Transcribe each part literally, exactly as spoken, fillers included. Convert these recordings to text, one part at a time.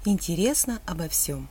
Интересно обо всем.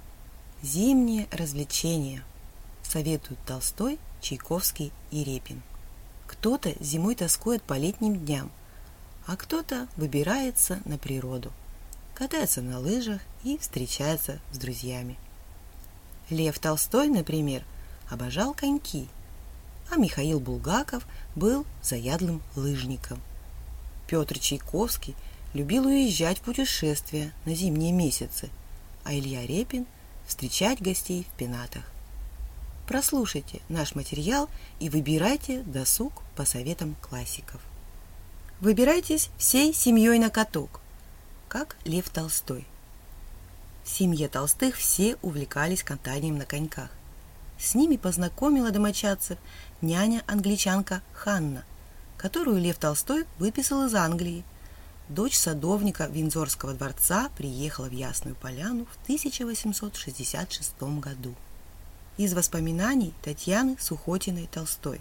Зимние развлечения. Советуют Толстой, Чайковский и Репин. Кто-то зимой тоскует по летним дням, а кто-то выбирается на природу, катается на лыжах и встречается с друзьями. Лев Толстой, например, обожал коньки, а Михаил Булгаков был заядлым лыжником. Петр Чайковский любил уезжать в путешествия на зимние месяцы, а Илья Репин – встречать гостей в пенатах. Прослушайте наш материал и выбирайте досуг по советам классиков. Выбирайтесь всей семьей на каток, как Лев Толстой. В семье Толстых все увлекались катанием на коньках. С ними познакомила домочадцев няня-англичанка Ханна, которую Лев Толстой выписал из Англии. Дочь садовника Виндзорского дворца приехала в Ясную Поляну в тысяча восемьсот шестьдесят шестом году. Из воспоминаний Татьяны Сухотиной Толстой.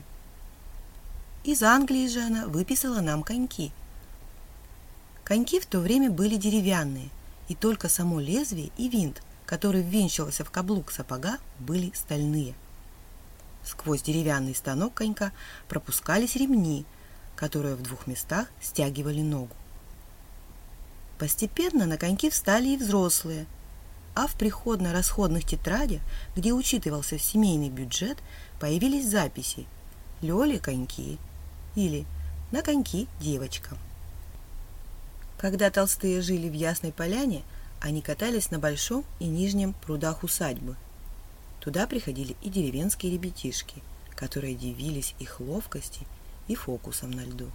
Из Англии же она выписала нам коньки. Коньки в то время были деревянные, и только само лезвие и винт, который ввинчивался в каблук сапога, были стальные. Сквозь деревянный станок конька пропускались ремни, которые в двух местах стягивали ногу. Постепенно на коньки встали и взрослые, а в приходно-расходных тетрадях, где учитывался семейный бюджет, появились записи «Лёле коньки» или «На коньки девочкам». Когда Толстые жили в Ясной Поляне, они катались на Большом и Нижнем прудах усадьбы. Туда приходили и деревенские ребятишки, которые дивились их ловкости и фокусам на льду.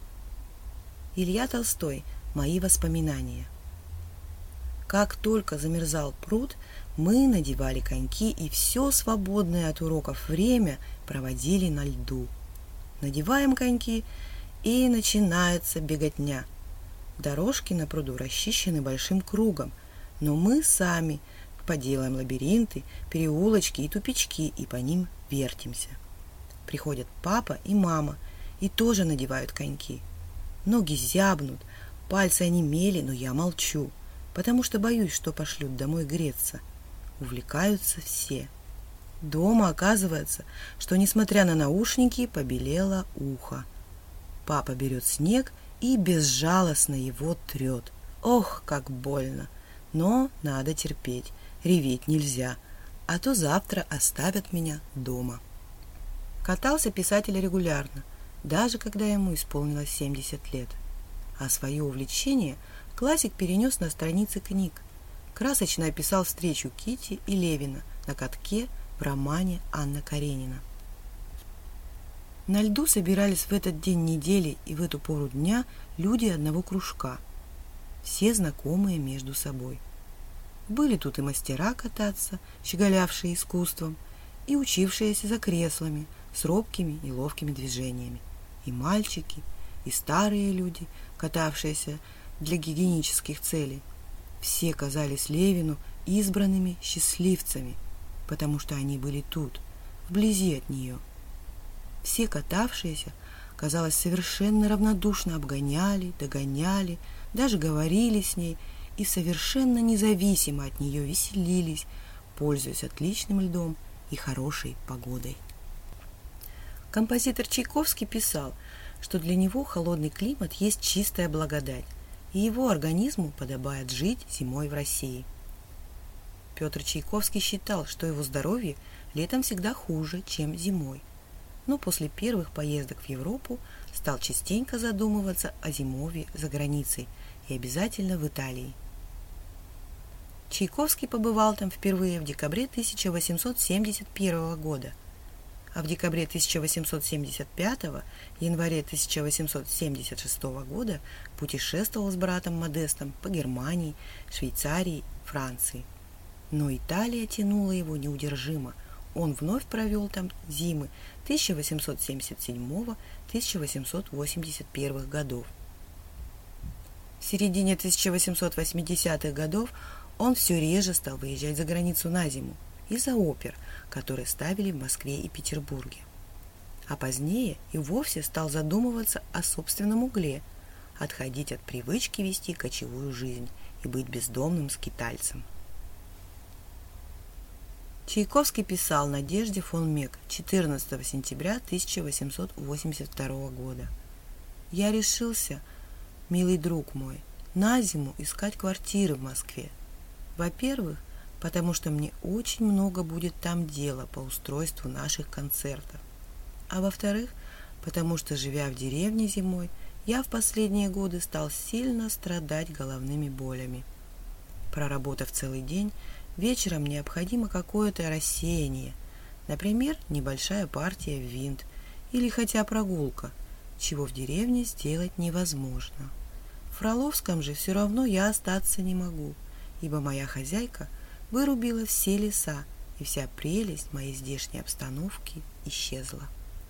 Илья Толстой. Мои воспоминания. Как только замерзал пруд, мы надевали коньки и все свободное от уроков время проводили на льду. Надеваем коньки, и начинается беготня. Дорожки на пруду расчищены большим кругом, но мы сами поделаем лабиринты, переулочки и тупички, и по ним вертимся. Приходят папа и мама и тоже надевают коньки. Ноги зябнут, пальцы онемели, но я молчу, потому что боюсь, что пошлют домой греться. Увлекаются все. Дома оказывается, что, несмотря на наушники, побелело ухо. Папа берет снег и безжалостно его трет. Ох, как больно! Но надо терпеть, реветь нельзя, а то завтра оставят меня дома. Катался писатель регулярно, даже когда ему исполнилось семьдесят лет. А свое увлечение классик перенес на страницы книг. Красочно описал встречу Кити и Левина на катке в романе Анна Каренина. На льду собирались в этот день недели и в эту пору дня люди одного кружка, все знакомые между собой. Были тут и мастера кататься, щеголявшие искусством, и учившиеся за креслами с робкими и ловкими движениями, и мальчики, и старые люди, катавшиеся для гигиенических целей. Все казались Левину избранными счастливцами, потому что они были тут, вблизи от нее. Все катавшиеся, казалось, совершенно равнодушно обгоняли, догоняли, даже говорили с ней и совершенно независимо от нее веселились, пользуясь отличным льдом и хорошей погодой. Композитор Чайковский писал, что для него холодный климат есть чистая благодать, и его организму подобает жить зимой в России. Петр Чайковский считал, что его здоровье летом всегда хуже, чем зимой, но после первых поездок в Европу стал частенько задумываться о зимовье за границей и обязательно в Италии. Чайковский побывал там впервые в декабре тысяча восемьсот семьдесят первого года, а в декабре тысяча восемьсот семьдесят пятого, январе тысяча восемьсот семьдесят шестого года путешествовал с братом Модестом по Германии, Швейцарии, Франции. Но Италия тянула его неудержимо. Он вновь провел там зимы тысяча восемьсот семьдесят седьмого — тысяча восемьсот восемьдесят первого годов. В середине тысяча восемьсот восьмидесятых годов он все реже стал выезжать за границу на зиму из-за опер, которые ставили в Москве и Петербурге. А позднее и вовсе стал задумываться о собственном угле, отходить от привычки вести кочевую жизнь и быть бездомным скитальцем. Чайковский писал Надежде фон Мек четырнадцатого сентября тысяча восемьсот восемьдесят второго года. «Я решился, милый друг мой, на зиму искать квартиры в Москве. Во-первых, потому что мне очень много будет там дела по устройству наших концертов. А во-вторых, потому что, живя в деревне зимой, я в последние годы стал сильно страдать головными болями. Проработав целый день, вечером необходимо какое-то рассеяние, например, небольшая партия в винт или хотя прогулка, чего в деревне сделать невозможно. В Фроловском же все равно я остаться не могу, ибо моя хозяйка вырубила все леса, и вся прелесть моей здешней обстановки исчезла».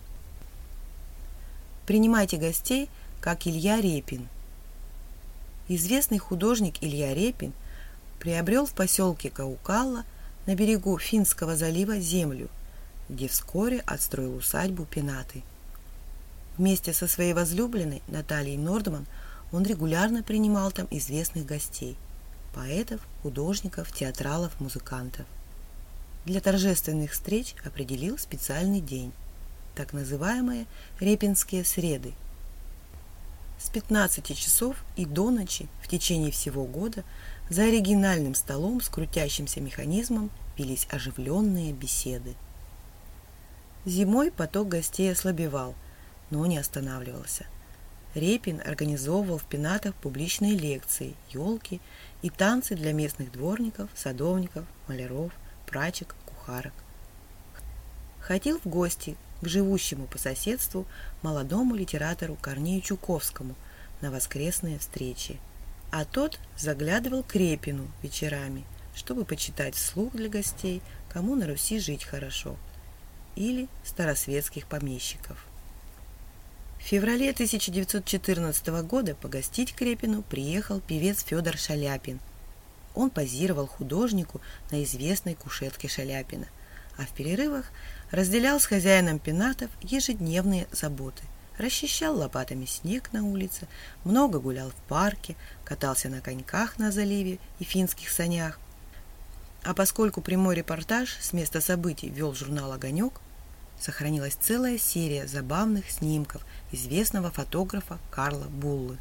Принимайте гостей, как Илья Репин. Известный художник Илья Репин приобрел в поселке Каукалла на берегу Финского залива землю, где вскоре отстроил усадьбу Пенаты. Вместе со своей возлюбленной Натальей Нордман он регулярно принимал там известных гостей – поэтов, художников, театралов, музыкантов. Для торжественных встреч определил специальный день – так называемые Репинские среды. С пятнадцати часов и до ночи в течение всего года за оригинальным столом с крутящимся механизмом велись оживленные беседы. Зимой поток гостей ослабевал, но не останавливался. Репин организовывал в Пенатах публичные лекции, елки и танцы для местных дворников, садовников, маляров, прачек, кухарок. Ходил в гости к живущему по соседству молодому литератору Корнею Чуковскому на воскресные встречи, а тот заглядывал к Репину вечерами, чтобы почитать вслух для гостей, кому на Руси жить хорошо, или старосветских помещиков. В феврале тысяча девятьсот четырнадцатого года погостить к Репину приехал певец Федор Шаляпин. Он позировал художнику на известной кушетке Шаляпина, а в перерывах разделял с хозяином Пенатов ежедневные заботы. Расчищал лопатами снег на улице, много гулял в парке, катался на коньках на заливе и финских санях. А поскольку прямой репортаж с места событий вел журнал «Огонек», сохранилась целая серия забавных снимков известного фотографа Карла Буллы.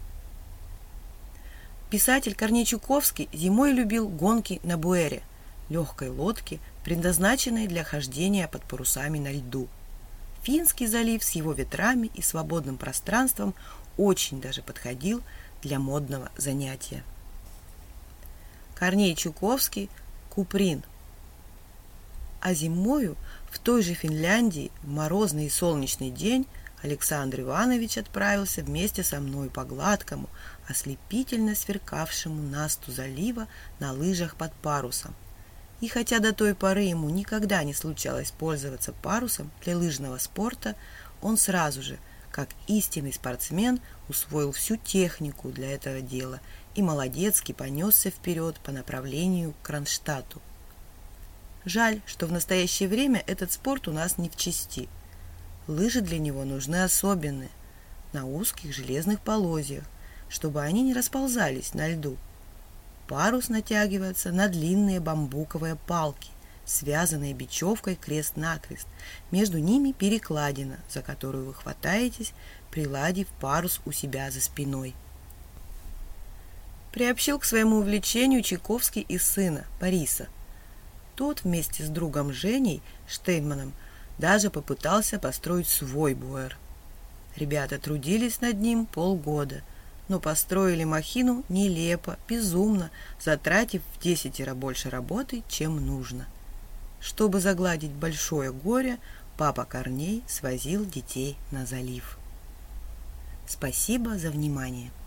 Писатель Корней Чуковский зимой любил гонки на буэре, легкой лодке, предназначенной для хождения под парусами на льду. Финский залив с его ветрами и свободным пространством очень даже подходил для модного занятия. Корней Чуковский – Куприн. А зимою в той же Финляндии в морозный и солнечный день Александр Иванович отправился вместе со мной по гладкому, ослепительно сверкавшему насту залива на лыжах под парусом. И хотя до той поры ему никогда не случалось пользоваться парусом для лыжного спорта, он сразу же, как истинный спортсмен, усвоил всю технику для этого дела и молодецки понесся вперед по направлению к Кронштадту. Жаль, что в настоящее время этот спорт у нас не в чести. Лыжи для него нужны особенные, на узких железных полозьях, чтобы они не расползались на льду. Парус натягивается на длинные бамбуковые палки, связанные бечевкой крест-накрест. Между ними перекладина, за которую вы хватаетесь, приладив парус у себя за спиной. Приобщил к своему увлечению Чайковский и сына, Бориса. Тот вместе с другом Женей Штейнманом даже попытался построить свой буэр. Ребята трудились над ним полгода, но построили махину нелепо, безумно, затратив в десятеро больше работы, чем нужно. Чтобы загладить большое горе, папа Корней свозил детей на залив. Спасибо за внимание.